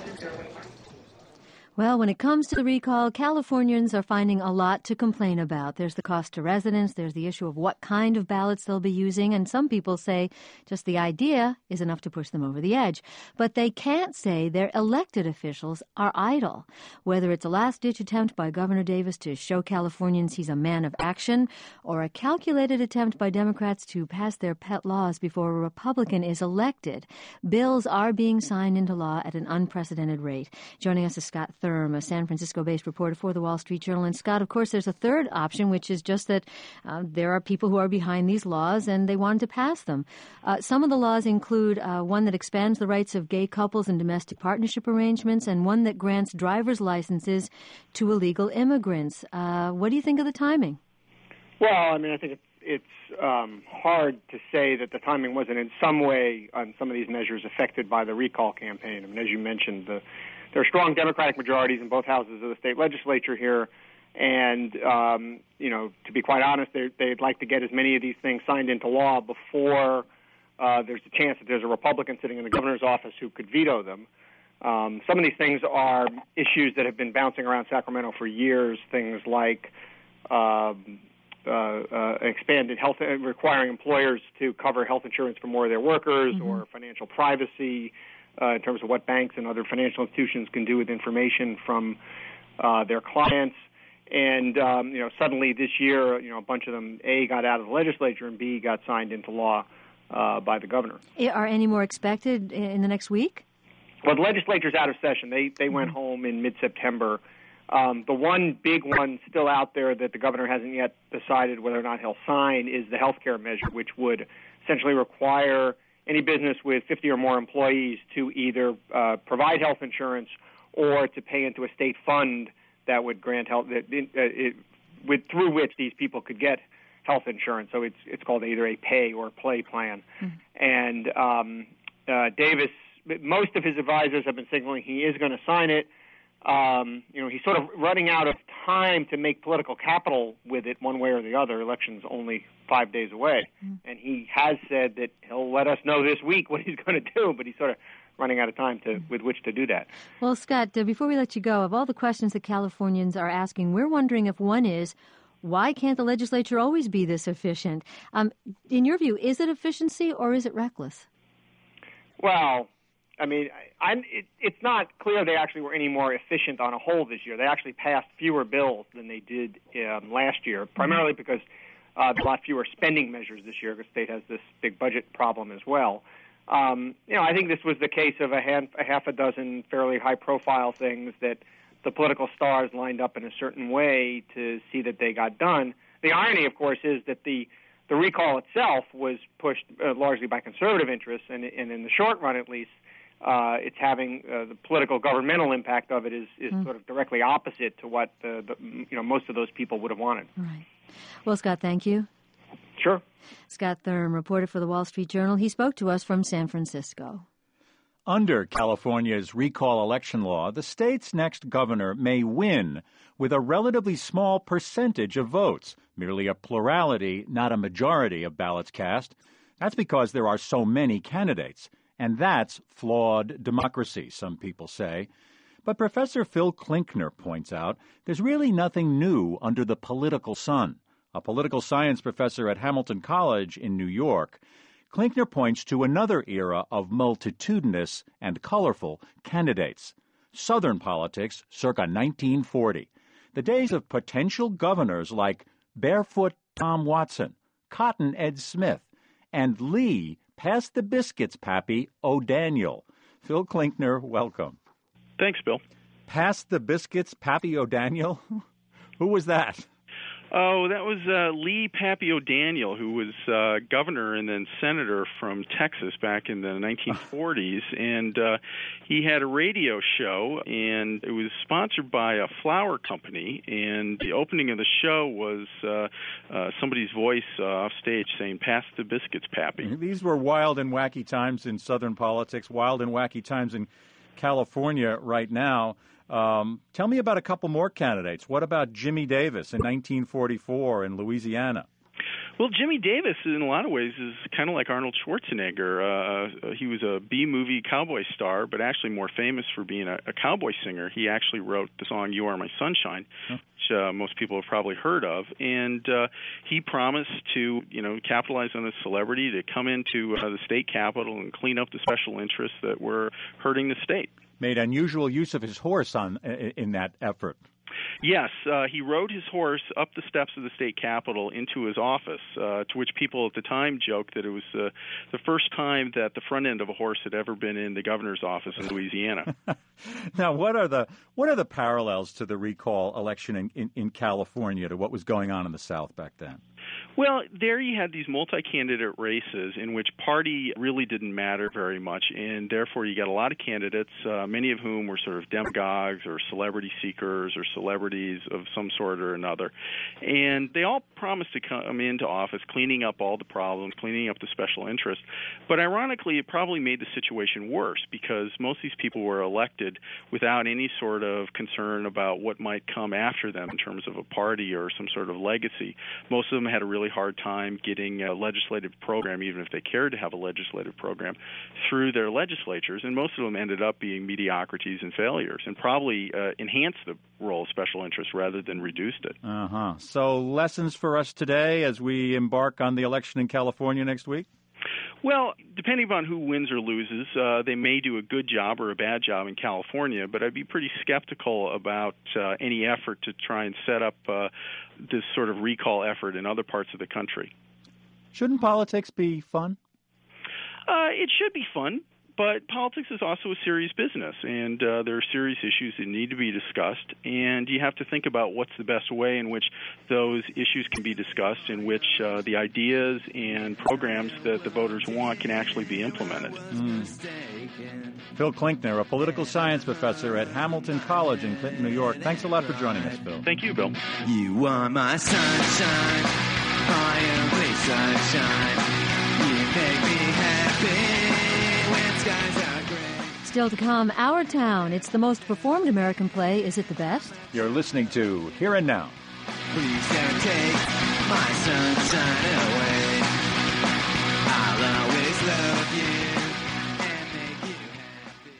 Well, when it comes to the recall, Californians are finding a lot to complain about. There's the cost to residents, there's the issue of what kind of ballots they'll be using, and some people say just the idea is enough to push them over the edge. But they can't say their elected officials are idle. Whether it's a last-ditch attempt by Governor Davis to show Californians he's a man of action, or a calculated attempt by Democrats to pass their pet laws before a Republican is elected, bills are being signed into law at an unprecedented rate. Joining us is Scott Thurm, a San Francisco-based reporter for the Wall Street Journal. And Scott, of course, there's a third option, which is just that uh, there are people who are behind these laws and they wanted to pass them. Uh, some of the laws include uh, one that expands the rights of gay couples and domestic partnership arrangements, and one that grants driver's licenses to illegal immigrants. Uh, what do you think of the timing? Well, I mean, I think it's, it's um, hard to say that the timing wasn't in some way on some of these measures affected by the recall campaign. I mean, as you mentioned, the There are strong Democratic majorities in both houses of the state legislature here, and, um, you know, to be quite honest, they'd like to get as many of these things signed into law before uh, there's a chance that there's a Republican sitting in the governor's office who could veto them. Um, some of these things are issues that have been bouncing around Sacramento for years, things like uh, uh, uh, expanded health, requiring employers to cover health insurance for more of their workers, mm-hmm. or financial privacy, Uh, in terms of what banks and other financial institutions can do with information from uh, their clients. And, um, you know, suddenly this year, you know, a bunch of them, A, got out of the legislature, and B, got signed into law uh, by the governor. Are any more expected in the next week? Well, the legislature's out of session. They they went mm-hmm. home in mid-September. Um, the one big one still out there that the governor hasn't yet decided whether or not he'll sign is the health care measure, which would essentially require any business with fifty or more employees to either uh, provide health insurance or to pay into a state fund that would grant health, that, uh, it, with, through which these people could get health insurance. So it's it's called either a pay or play plan. Mm-hmm. And um, uh, Davis, most of his advisors have been signaling he is going to sign it. Um, you know, he's sort of running out of time to make political capital with it one way or the other. Election's only five days away. Mm. And he has said that he'll let us know this week what he's going to do, but he's sort of running out of time to with which to do that. Well, Scott, uh, before we let you go, of all the questions that Californians are asking, we're wondering if one is, why can't the legislature always be this efficient? Um, in your view, is it efficiency or is it reckless? Well, I mean, I'm, it, it's not clear they actually were any more efficient on a whole this year. They actually passed fewer bills than they did um, last year, primarily because uh, there are a lot fewer spending measures this year. The state has this big budget problem as well. Um, you know, I think this was the case of a, hand, a half a dozen fairly high-profile things that the political stars lined up in a certain way to see that they got done. The irony, of course, is that the the recall itself was pushed uh, largely by conservative interests, and, and in the short run, at least, Uh, it's having uh, the political governmental impact of it is, is mm. sort of directly opposite to what the, the, you know, most of those people would have wanted. Right. Well, Scott, thank you. Sure. Scott Thurm, reporter for the Wall Street Journal. He spoke to us from San Francisco. Under California's recall election law, the state's next governor may win with a relatively small percentage of votes, merely a plurality, not a majority of ballots cast. That's because there are so many candidates. And that's flawed democracy, some people say. But Professor Phil Klinkner points out there's really nothing new under the political sun. A political science professor at Hamilton College in New York, Klinkner points to another era of multitudinous and colorful candidates. Southern politics circa nineteen forty. The days of potential governors like Barefoot Tom Watson, Cotton Ed Smith, and Lee Pass the biscuits, Pappy O'Daniel. Phil Klinkner, welcome. Thanks, Bill. Pass the biscuits, Pappy O'Daniel? Who was that? Oh, that was uh, Lee Papio Daniel, who was uh, governor and then senator from Texas back in the nineteen forties. And uh, he had a radio show, and it was sponsored by a flour company. And the opening of the show was uh, uh, somebody's voice uh, off stage saying, "Pass the biscuits, Pappy." These were wild and wacky times in Southern politics, wild and wacky times in California right now. Um, tell me about a couple more candidates. What about Jimmy Davis in nineteen forty-four in Louisiana? Well, Jimmy Davis, in a lot of ways, is kind of like Arnold Schwarzenegger. Uh, he was a B-movie cowboy star, but actually more famous for being a, a cowboy singer. He actually wrote the song "You Are My Sunshine," huh. which uh, most people have probably heard of. And uh, he promised to, you know, capitalize on his celebrity to come into uh, the state capitol and clean up the special interests that were hurting the state. Made unusual use of his horse on in that effort. Yes, uh, he rode his horse up the steps of the state capitol into his office, uh, to which people at the time joked that it was uh, the first time that the front end of a horse had ever been in the governor's office in Louisiana. Now, what are the what are the parallels to the recall election in, in, in California to what was going on in the South back then? Well, there you had these multi-candidate races in which party really didn't matter very much, and therefore you got a lot of candidates, uh, many of whom were sort of demagogues or celebrity seekers or celebrities of some sort or another. And they all promised to come into office cleaning up all the problems, cleaning up the special interests. But ironically, it probably made the situation worse because most of these people were elected without any sort of concern about what might come after them in terms of a party or some sort of legacy. Most of them had a really hard time getting a legislative program, even if they cared to have a legislative program, through their legislatures, and most of them ended up being mediocrities and failures, and probably uh, enhanced the role of special interest rather than reduced it. Uh-huh. So lessons for us today as we embark on the election in California next week? Well, depending upon who wins or loses, uh, they may do a good job or a bad job in California, but I'd be pretty skeptical about uh, any effort to try and set up uh, this sort of recall effort in other parts of the country. Shouldn't politics be fun? Uh, it should be fun. But politics is also a serious business, and uh, there are serious issues that need to be discussed, and you have to think about what's the best way in which those issues can be discussed, in which uh, the ideas and programs that the voters want can actually be implemented. Mm. Phil Klinkner, a political science professor at Hamilton College in Clinton, New York. Thanks a lot for joining us, Phil. Thank you, Bill. You are my sunshine, I am sunshine. You make me happy. Still to come, Our Town. It's the most performed American play. Is it the best? You're listening to Here and Now. Please don't take my sunshine away. I'll always love you and make you happy.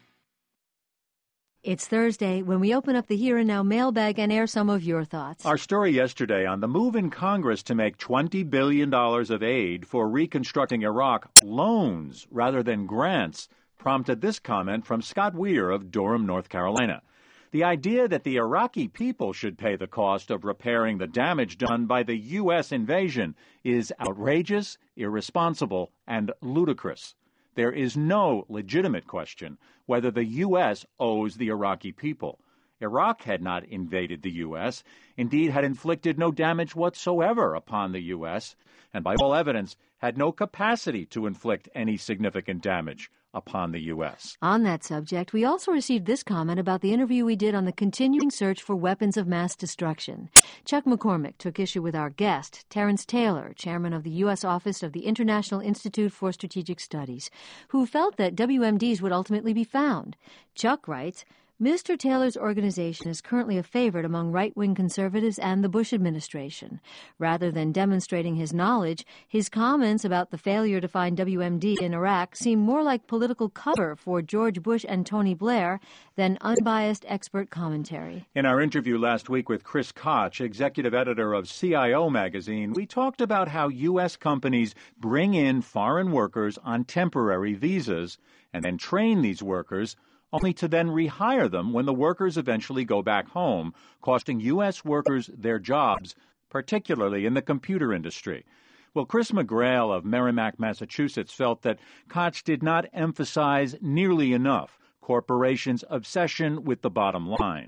It's Thursday when we open up the Here and Now mailbag and air some of your thoughts. Our story yesterday on the move in Congress to make twenty billion dollars of aid for reconstructing Iraq loans rather than grants prompted this comment from Scott Weir of Durham, North Carolina. The idea that the Iraqi people should pay the cost of repairing the damage done by the U S invasion is outrageous, irresponsible, and ludicrous. There is no legitimate question whether the U S owes the Iraqi people. Iraq had not invaded the U S, indeed had inflicted no damage whatsoever upon the U S, and by all evidence had no capacity to inflict any significant damage upon the U S. On that subject, we also received this comment about the interview we did on the continuing search for weapons of mass destruction. Chuck McCormick took issue with our guest, Terrence Taylor, chairman of the U S Office of the International Institute for Strategic Studies, who felt that W M Ds would ultimately be found. Chuck writes, Mister Taylor's organization is currently a favorite among right-wing conservatives and the Bush administration. Rather than demonstrating his knowledge, his comments about the failure to find W M D in Iraq seem more like political cover for George Bush and Tony Blair than unbiased expert commentary. In our interview last week with Chris Koch, executive editor of C I O magazine, we talked about how U S companies bring in foreign workers on temporary visas and then train these workers only to then rehire them when the workers eventually go back home, costing U S workers their jobs, particularly in the computer industry. Well, Chris McGrail of Merrimack, Massachusetts, felt that Koch did not emphasize nearly enough corporations' obsession with the bottom line.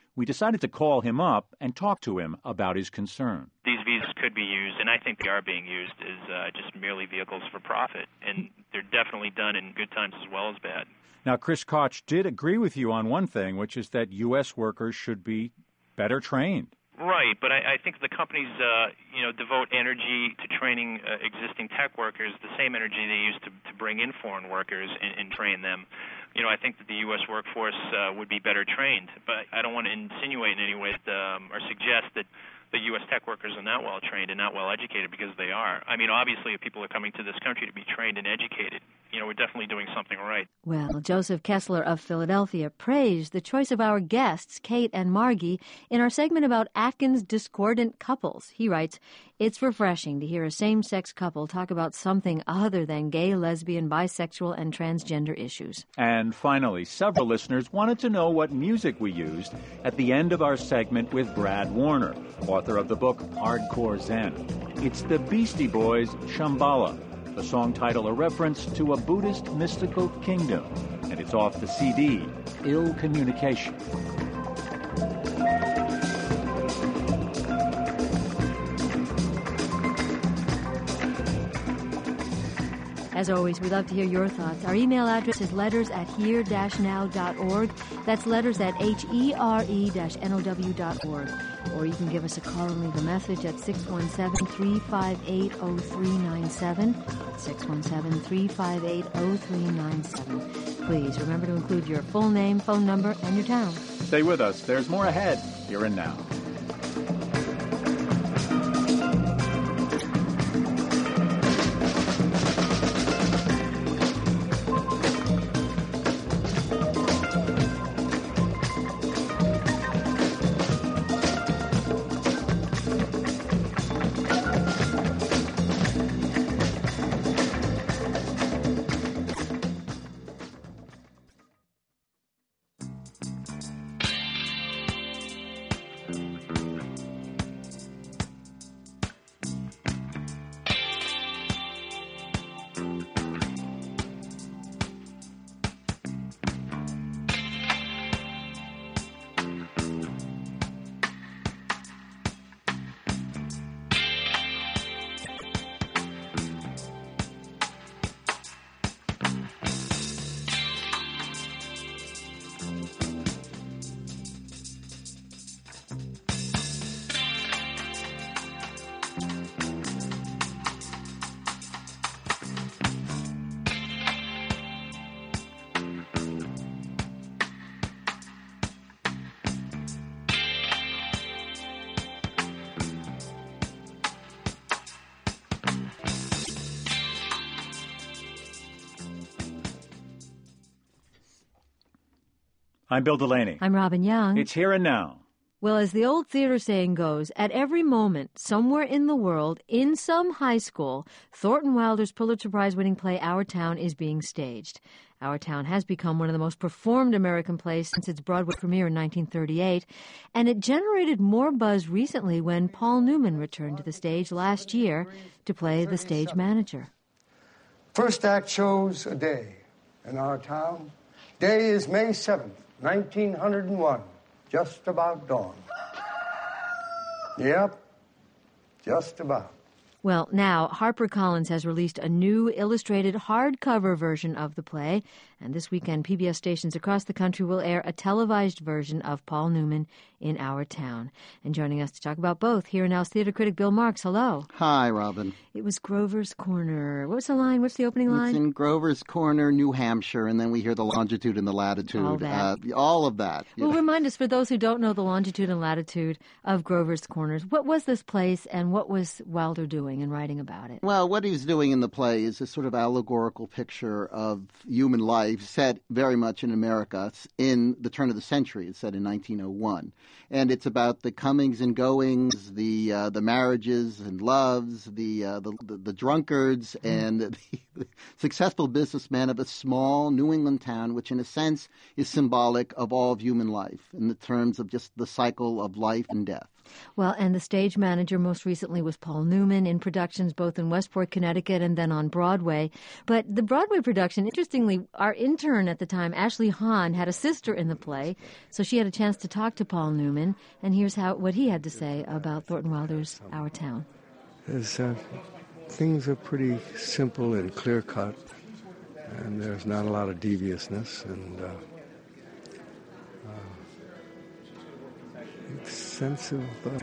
We decided to call him up and talk to him about his concern. These visas could be used, and I think they are being used, as uh, just merely vehicles for profit. And they're definitely done in good times as well as bad. Now, Chris Koch did agree with you on one thing, which is that U S workers should be better trained. Right, but I, I think the companies, uh, you know, devote energy to training uh, existing tech workers, the same energy they use to, to bring in foreign workers and, and train them. You know, I think that the U S workforce uh, would be better trained, but I don't want to insinuate in any way that, um, or suggest that the U S tech workers are not well trained and not well educated, because they are. I mean, obviously, if people are coming to this country to be trained and educated, you know, we're definitely doing something right. Well, Joseph Kessler of Philadelphia praised the choice of our guests, Kate and Margie, in our segment about Atkins' discordant couples. He writes, "It's refreshing to hear a same-sex couple talk about something other than gay, lesbian, bisexual, and transgender issues." And finally, several listeners wanted to know what music we used at the end of our segment with Brad Warner, author of the book Hardcore Zen. It's the Beastie Boys' Shambhala, the song title a reference to a Buddhist mystical kingdom, and it's off the C D, Ill Communication. As always, we'd love to hear your thoughts. Our email address is letters at here dash now dot org. That's letters at H E R E dash N O W dot org. Or you can give us a call and leave a message at six one seven, three five eight, zero three nine seven. six one seven, three five eight, zero three nine seven. Please remember to include your full name, phone number, and your town. Stay with us. There's more ahead, here and now. I'm Bill Delaney. I'm Robin Young. It's Here and Now. Well, as the old theater saying goes, at every moment, somewhere in the world, in some high school, Thornton Wilder's Pulitzer Prize-winning play Our Town is being staged. Our Town has become one of the most performed American plays since its Broadway premiere in nineteen thirty-eight, and it generated more buzz recently when Paul Newman returned to the stage last year to play the stage manager. First act shows a day in Our Town. Day is May seventh, nineteen oh one, just about dawn. Yep, just about. Well, now, HarperCollins has released a new illustrated hardcover version of the play, and this weekend P B S stations across the country will air a televised version of Paul Newman in Our Town. And joining us to talk about both, Here and Now's theater critic Bill Marks. Hello. Hi, Robin. It was Grover's Corner. What was the line? What's the opening line? It's in Grover's Corner, New Hampshire, and then we hear the longitude and the latitude. All that. Uh, all of that. Well, know. Remind us, for those who don't know the longitude and latitude of Grover's Corners, what was this place and what was Wilder doing in writing about it? Well, what he's doing in the play is a sort of allegorical picture of human life set very much in America in the turn of the century. It's set in nineteen oh one. And it's about the comings and goings, the uh, the marriages and loves, the uh, the, the, the drunkards, and the, the successful businessmen of a small New England town, which in a sense is symbolic of all of human life in the terms of just the cycle of life and death. Well, and the stage manager most recently was Paul Newman in productions both in Westport, Connecticut, and then on Broadway. But the Broadway production, interestingly, our intern at the time, Ashley Hahn, had a sister in the play, so she had a chance to talk to Paul Newman, and here's how what he had to say about Thornton Wilder's Our Town. There's, uh, things are pretty simple and clear-cut, and there's not a lot of deviousness, and uh, uh, a sense of uh,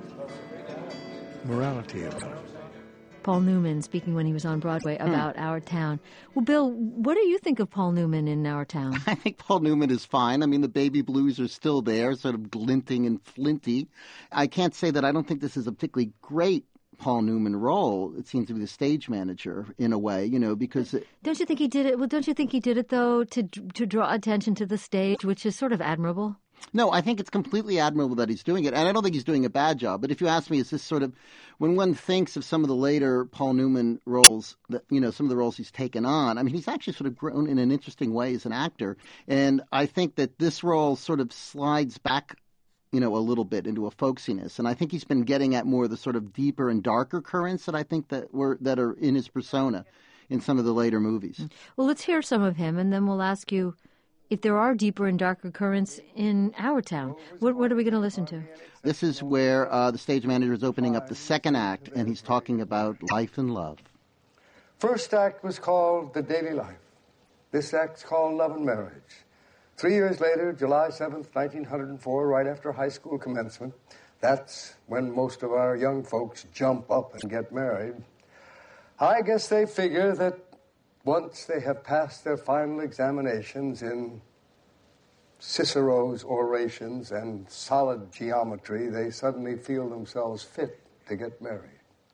morality about it. Paul Newman speaking when he was on Broadway about hmm. Our Town. Well, Bill, what do you think of Paul Newman in Our Town? I think Paul Newman is fine. I mean, the baby blues are still there, sort of glinting and flinty. I can't say that I don't think this is a particularly great Paul Newman role. It seems to be the stage manager in a way, you know, because it, don't you think he did it? Well, don't you think he did it though to to draw attention to the stage, which is sort of admirable? No, I think it's completely admirable that he's doing it, and I don't think he's doing a bad job. But if you ask me, is this sort of when one thinks of some of the later Paul Newman roles, that you know, some of the roles he's taken on, I mean, he's actually sort of grown in an interesting way as an actor, and I think that this role sort of slides back, you know, a little bit into a folksiness, and I think he's been getting at more of the sort of deeper and darker currents that I think that were that are in his persona in some of the later movies. Well, let's hear some of him, and then we'll ask you if there are deeper and darker currents in Our Town. What, what are we going to listen to? This is where uh, the stage manager is opening up the second act, and he's talking about life and love. First act was called The Daily Life. This act's called Love and Marriage. Three years later, July seventh, nineteen oh four, right after high school commencement, that's when most of our young folks jump up and get married. I guess they figure that once they have passed their final examinations in Cicero's orations and solid geometry, they suddenly feel themselves fit to get married.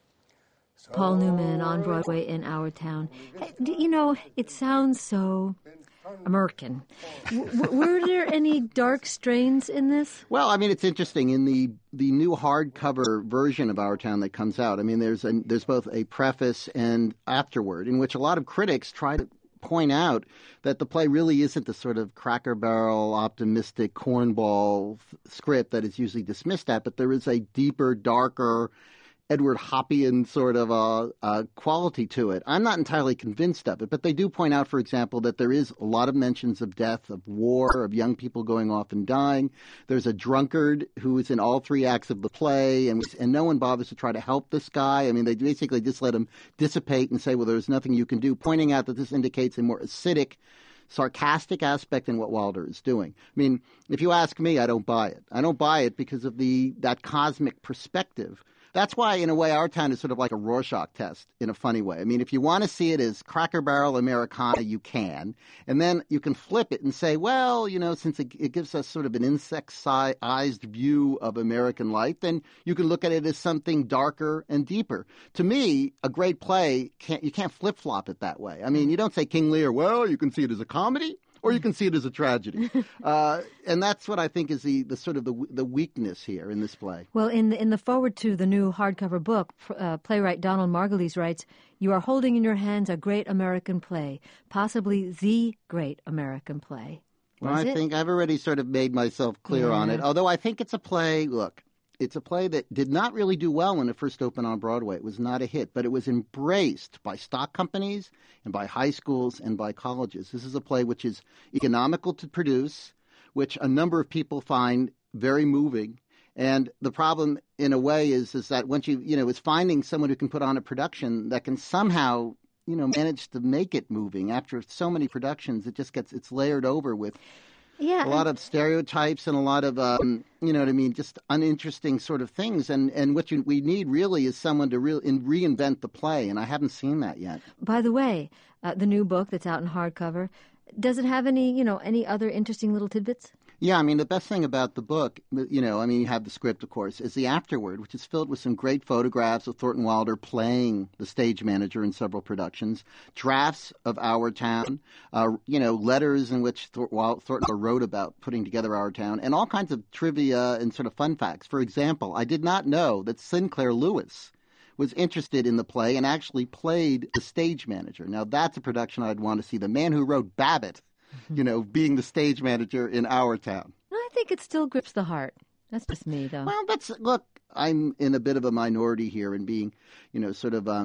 So Paul Newman on Broadway in Our Town. Hey, you know, it sounds so American. W- were there any dark strains in this? Well, I mean, it's interesting. In the, the new hardcover version of Our Town that comes out, I mean, there's a, there's both a preface and afterword in which a lot of critics try to point out that the play really isn't the sort of Cracker Barrel, optimistic, cornball f- script that is usually dismissed at, but there is a deeper, darker, Edward Hoppian sort of a, a quality to it. I'm not entirely convinced of it, but they do point out, for example, that there is a lot of mentions of death, of war, of young people going off and dying. There's a drunkard who is in all three acts of the play, and and no one bothers to try to help this guy. I mean, they basically just let him dissipate and say, well, there's nothing you can do, pointing out that this indicates a more acidic, sarcastic aspect in what Wilder is doing. I mean, if you ask me, I don't buy it. I don't buy it because of the that cosmic perspective. That's why, in a way, Our Town is sort of like a Rorschach test in a funny way. I mean, if you want to see it as Cracker Barrel Americana, you can. And then you can flip it and say, well, you know, since it, it gives us sort of an insect-sized view of American life, then you can look at it as something darker and deeper. To me, a great play, can't you can't flip-flop it that way. I mean, you don't say King Lear, well, you can see it as a comedy, or you can see it as a tragedy. Uh, and that's what I think is the, the sort of the the weakness here in this play. Well, in the, in the foreword to the new hardcover book, uh, playwright Donald Margulies writes, "You are holding in your hands a great American play, possibly the great American play." Was well, I it? think I've already sort of made myself clear yeah. on it, although I think it's a play, look, it's a play that did not really do well when it first opened on Broadway. It was not a hit, but it was embraced by stock companies and by high schools and by colleges. This is a play which is economical to produce, which a number of people find very moving. And the problem, in a way, is is that once you, you know, is finding someone who can put on a production that can somehow, you know, manage to make it moving. After so many productions, it just gets, it's layered over with Yeah, a lot of stereotypes and a lot of, um, you know what I mean, just uninteresting sort of things. And, and what you, we need really is someone to re- in, reinvent the play, and I haven't seen that yet. By the way, uh, the new book that's out in hardcover, does it have any, you know, any other interesting little tidbits? Yeah, I mean, the best thing about the book, you know, I mean, you have the script, of course, is the afterword, which is filled with some great photographs of Thornton Wilder playing the stage manager in several productions, drafts of Our Town, uh, you know, letters in which Thor- Thornton wrote about putting together Our Town, and all kinds of trivia and sort of fun facts. For example, I did not know that Sinclair Lewis was interested in the play and actually played the stage manager. Now, that's a production I'd want to see. The man who wrote Babbitt, you know, being the stage manager in Our Town. I think it still grips the heart. That's just me, though. Well, that's, look, I'm in a bit of a minority here in being, you know, sort of, um,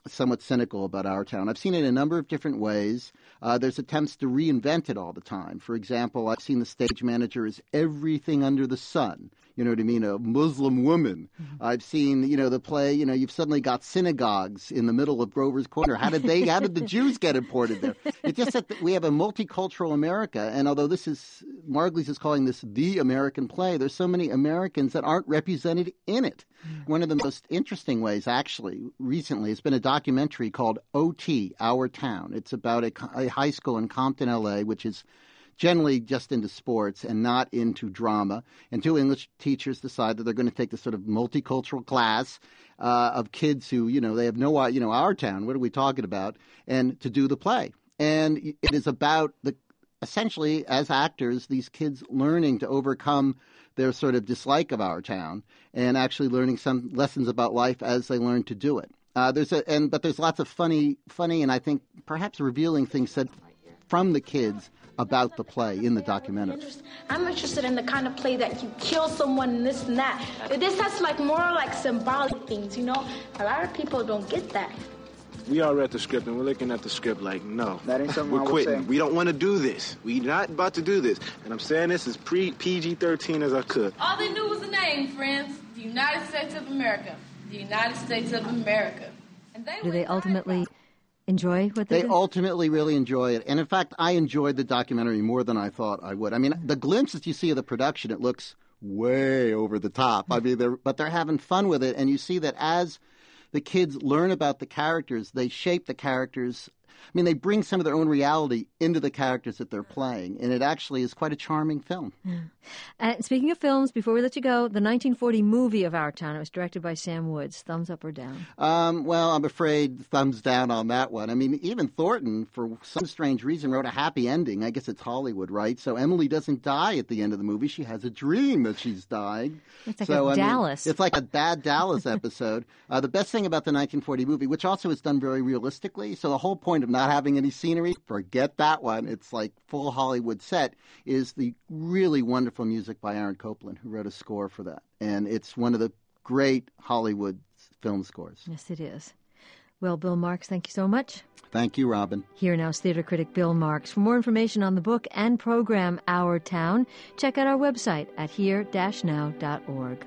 somewhat cynical about our town. I've seen it in a number of different ways. Uh, there's attempts to reinvent it all the time. For example, I've seen the stage manager as everything under the sun. You know what I mean? A Muslim woman. Mm-hmm. I've seen, you know, the play, you know, you've suddenly got synagogues in the middle of Grover's Corner. How did they, how did the Jews get imported there? It's just that we have a multicultural America. And although this is, Margulies is calling this the American play, there's so many Americans that aren't represented in it. Mm-hmm. One of the most interesting ways, actually, recently, has been a documentary called O T, Our Town. It's about a, a high school in Compton, L A, which is generally just into sports and not into drama. And two English teachers decide that they're going to take this sort of multicultural class uh, of kids who, you know, they have no, you know, our town, what are we talking about, and to do the play. And it is about the essentially, as actors, these kids learning to overcome their sort of dislike of our town and actually learning some lessons about life as they learn to do it. Uh, there's a, and but there's lots of funny, funny, and I think perhaps revealing things said from the kids about the play in the documentary. I'm interested in the kind of play that you kill someone and this and that. This has like more like symbolic things, you know. A lot of people don't get that. We all read the script and we're looking at the script like, no, that ain't something we're I would quitting. say. We don't want to do this. We're not about to do this. And I'm saying this as pre P G thirteen as I could. All they knew was the name, friends. The United States of America. The United States of America. And they Do they ultimately enjoy what they They do? ultimately really enjoy it. And in fact, I enjoyed the documentary more than I thought I would. I mean, the glimpses you see of the production, it looks way over the top. I mean, they're, but they're having fun with it. And you see that as the kids learn about the characters, they shape the characters. I mean, they bring some of their own reality into the characters that they're playing, and it actually is quite a charming film. Yeah. Uh, speaking of films, before we let you go, the nineteen forty movie of Our Town, it was directed by Sam Woods. Thumbs up or down? Um, well, I'm afraid thumbs down on that one. I mean, even Thornton, for some strange reason, wrote a happy ending. I guess it's Hollywood, right? So Emily doesn't die at the end of the movie. She has a dream that she's dying. It's like so, a I Dallas. Mean, it's like a bad Dallas episode. Uh, the best thing about the nineteen forty movie, which also is done very realistically, so the whole point of not having any scenery, forget that one. It's like full Hollywood set, is the really wonderful music by Aaron Copland, who wrote a score for that. And it's one of the great Hollywood film scores. Yes, it is. Well, Bill Marks, thank you so much. Thank you, Robin. Here now's theater critic Bill Marks. For more information on the book and program Our Town, check out our website at here dash now dot org.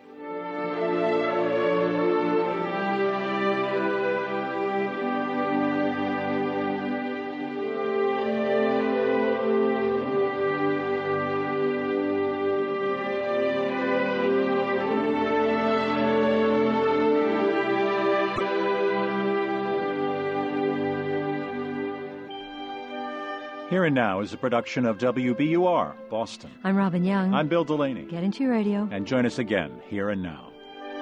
Here and Now is a production of W B U R, Boston. I'm Robin Young. I'm Bill Delaney. Get into your radio. And join us again, Here and Now.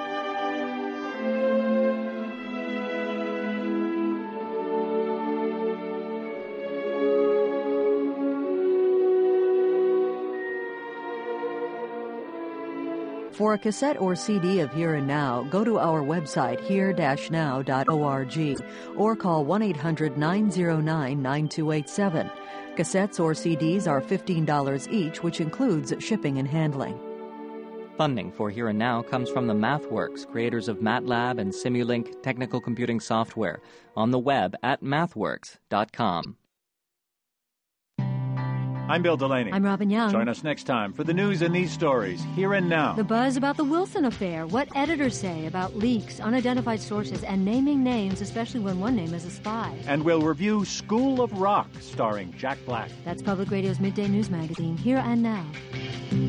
For a cassette or C D of Here and Now, go to our website here dash now dot org or call one eight hundred nine oh nine nine two eight seven. Cassettes or C Ds are fifteen dollars each, which includes shipping and handling. Funding for Here and Now comes from the MathWorks, creators of MATLAB and Simulink technical computing software, on the web at mathworks dot com. I'm Bill Delaney. I'm Robin Young. Join us next time for the news in these stories, Here and Now. The buzz about the Wilson affair, what editors say about leaks, unidentified sources, and naming names, especially when one name is a spy. And we'll review School of Rock, starring Jack Black. That's Public Radio's Midday News Magazine, Here and Now.